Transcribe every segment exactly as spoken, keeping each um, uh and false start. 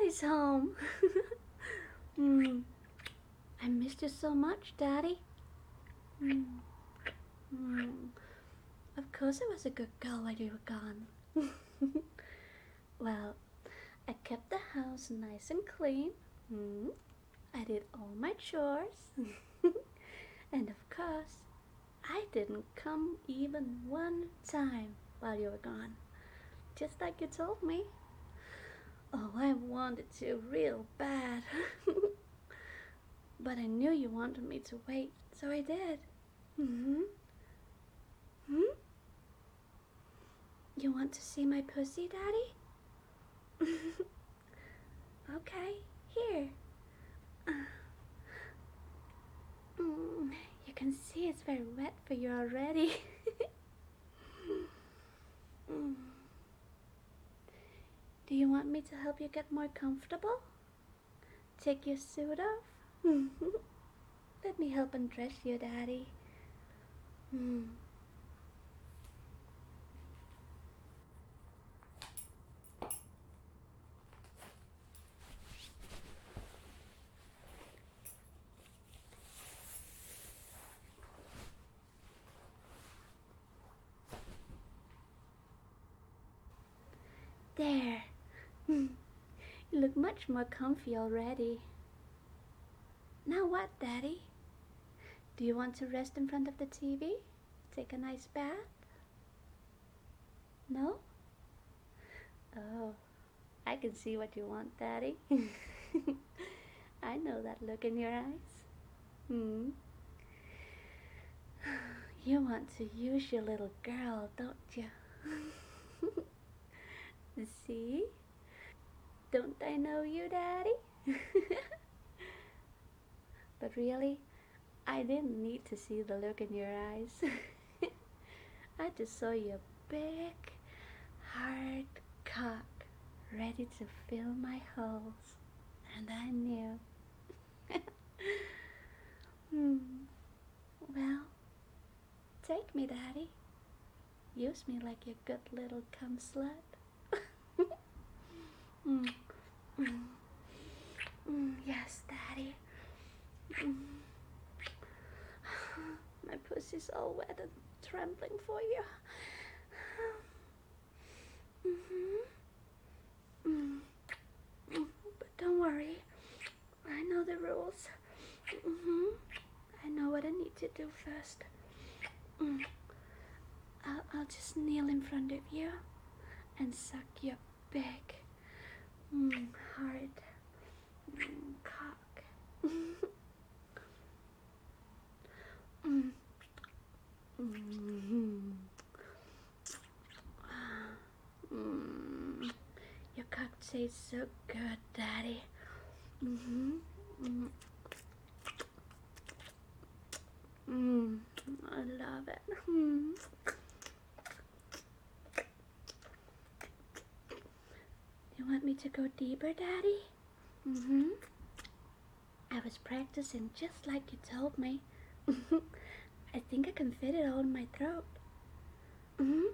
Daddy's home. mm. I missed you so much, Daddy. Mm. Mm. Of course I was a good girl while you were gone. Well, I kept the house nice and clean. Mm. I did all my chores. And of course, I didn't come even one time while you were gone. Just like you told me. Oh, I wanted to real bad. But I knew you wanted me to wait, so I did. Mm-hmm. Hmm? You want to see my pussy, Daddy? Okay, here. Uh, mm, you can see it's very wet for you already. mm. Do you want me to help you get more comfortable? Take your suit off? Let me help undress you, Daddy. Mm. There. Mm. You look much more comfy already. Now what, Daddy? Do you want to rest in front of the T V? Take a nice bath? No? Oh, I can see what you want, Daddy. I know that look in your eyes. Hmm. You want to use your little girl, don't you? See? Don't I know you, Daddy? But really, I didn't need to see the look in your eyes. I just saw your big, hard cock ready to fill my holes. And I knew. hmm. Well, take me, Daddy. Use me like your good little cum slut. mm. Mm. Mm. Yes, Daddy. Mm. My pussy's all wet and trembling for you. Mm-hmm. Mm. Mm. But don't worry. I know the rules. Mm-hmm. I know what I need to do first. Mm. I'll, I'll just kneel in front of you and suck your big, mm, hard mm, cock. mm. Mm-hmm. Mm. Your cock tastes so good, Daddy. Mm-hmm. Mm. Mm. I love it. Mm. You want me to go deeper, Daddy? Mm-hmm. I was practicing just like you told me. I think I can fit it all in my throat. Mm-hmm.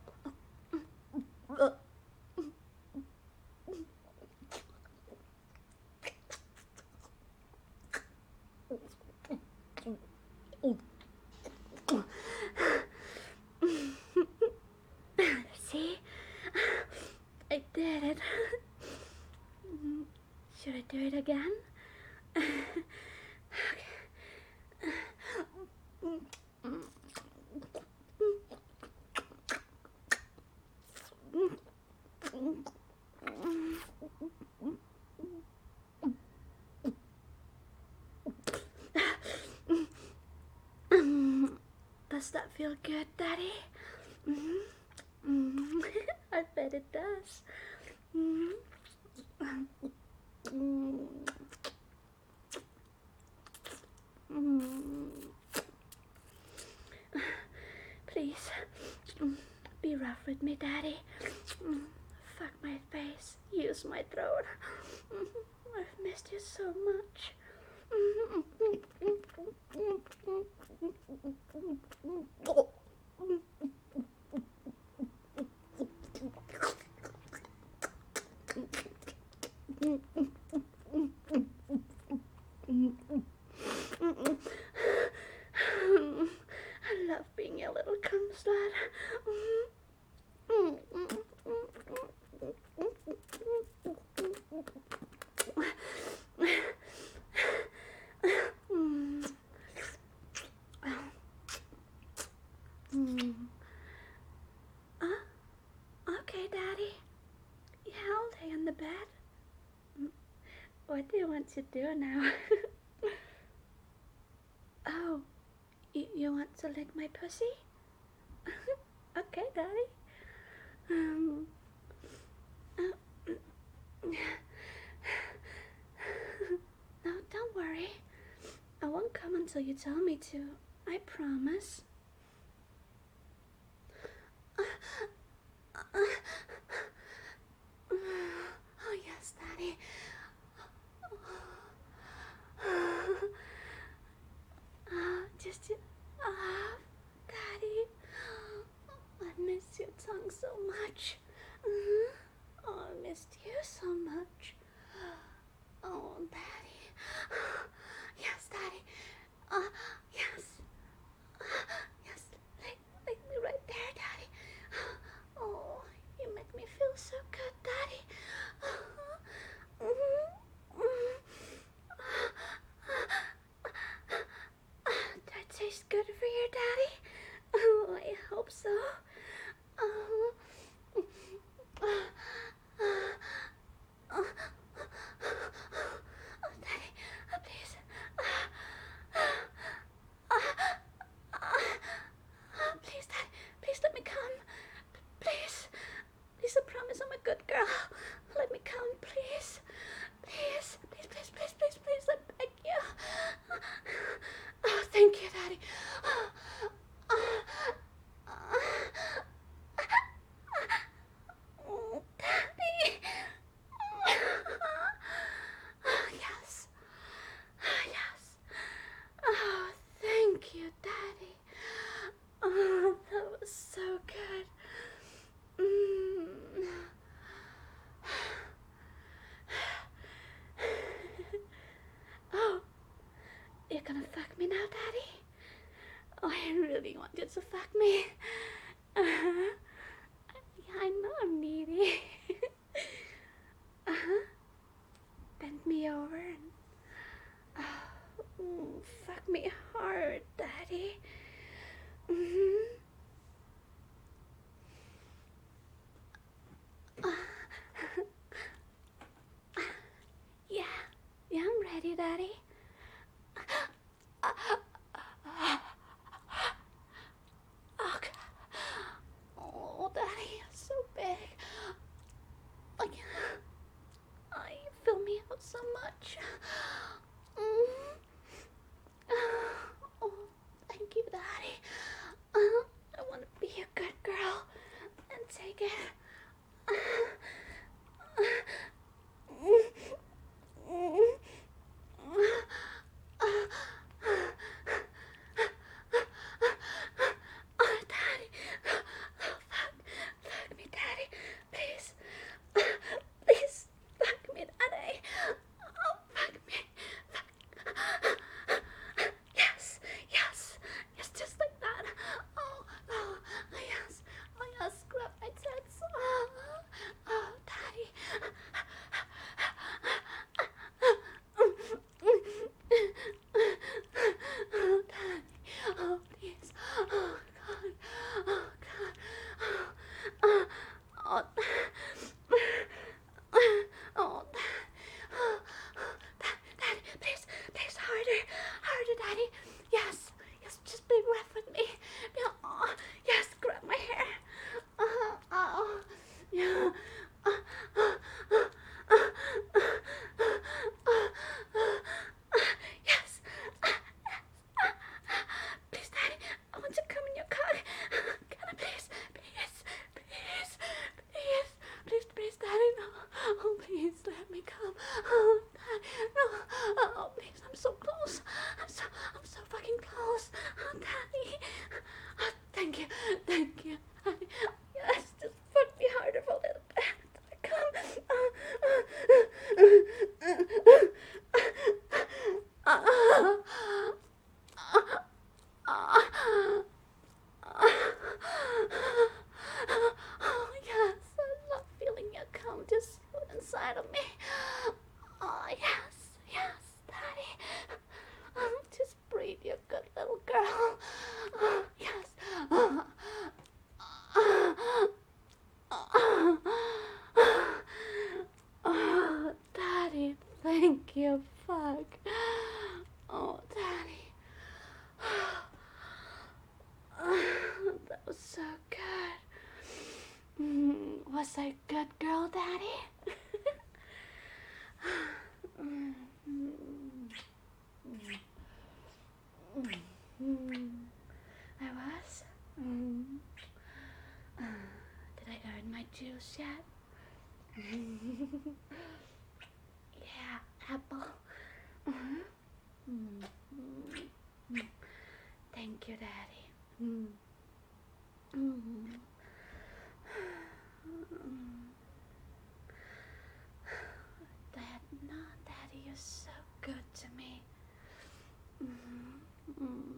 See? I did it. Should I do it again? Does that feel good, Daddy? Mm-hmm. Mm-hmm. I bet it does. Mm-hmm. Mm-hmm. Please, be rough with me, Daddy. Fuck my face, use my throat. I've missed you so much. I love being a little cum slut. Uh, okay, Daddy. Yeah, I'll lay on the bed. What do you want to do now? Oh, you, you want to lick my pussy? Okay, Daddy. Um, uh, no, don't worry. I won't come until you tell me to. I promise. Oh, yes, Daddy. Uh, just to, uh, Daddy, I miss your tongue so much. Uh, oh, I missed you so much. Oh, Daddy. Yes, Daddy. Uh, yes. Yes, lick, lick me right there, Daddy. Oh, you make me feel so good, Daddy. That tastes good for you, Daddy? Oh, I hope so. Oh, Daddy, please. Please, Daddy, please let me come. Please. Please, I promise I'm a good girl. Let me come, please. Please, please, please, please, please, please, I beg you. Oh, thank you, Daddy. Oh, Daddy. Yes. Yes. Oh, thank you, Daddy. Oh, that was so good. Mm. Oh, you're gonna fuck me now, Daddy? Oh, I really want you to fuck me. Uh-huh. Yeah, I know I'm needy. Uh-huh. Bend me over and oh, mm, fuck me hard, Daddy. Mm-hmm. Uh, yeah, yeah, I'm ready, Daddy. Oh, oh, Daddy, you're so big. Like, oh, you fill me out so much. Mm. Oh, thank you, Daddy. Uh, I want to be a good girl and take it. Oh, Daddy. Oh, fuck. Fuck me, Daddy. Please. Please. Fuck me, Daddy. Oh, fuck me. Fuck. Yes. Yes. Yes, just like that. Oh, oh, yes. Oh, yes. Grab my tits. Oh, oh, Daddy. Oh, Daddy. Oh, please. Oh, God. Oh, God. Oh, oh, oh, oh, Daddy, please, please, harder, harder, Daddy. Yes, yes, just be rough with me. Oh, yes, grab my hair. Oh, oh, yeah. Oh, oh, oh, oh, oh, oh, oh. Yes. Please, Daddy, I want to come in your cock. Can I please, please, please, please, please, please, Daddy, no. Oh, please, let me come. Oh, Daddy, no. Oh, please, I'm so close. I'm so, I'm so fucking close. Oh, Daddy. Oh, thank you, thank you, Daddy. Yes, just fuck me harder for a little bit. Come. Oh, oh, oh, just inside of me. Oh, yes, yes, Daddy. Oh, just breathe, you good little girl. Oh, yes. Oh, oh, Daddy, thank you, fuck. Oh, Daddy. That was so good. Mm, was I a good girl, Daddy? mm, I was? Mm. Did I earn my juice yet? Yeah, apple. Mm-hmm. Mm-hmm. Thank you, Daddy. Mm. Mm. Dad, no, Daddy, you're so good to me. Mm. Mm.